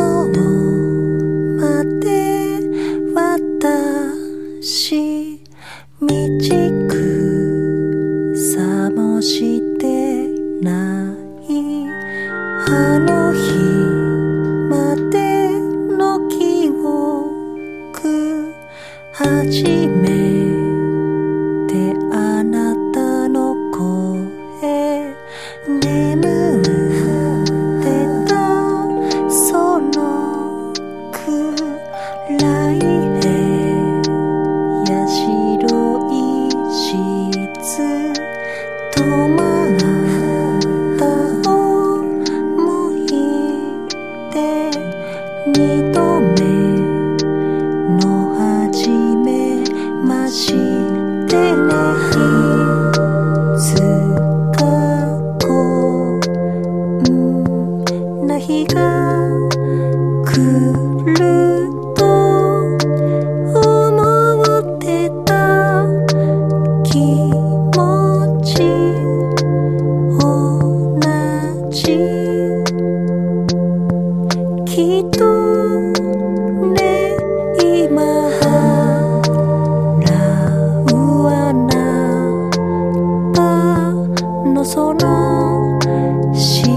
まで私導くさもしてないあの日までの記憶初めてあなたの声眠ってたその暗い部屋白いシーツ止まった思い出二度目の初めましてねいつかこんな日が来ると思ってた気持ち同じきっとね今のその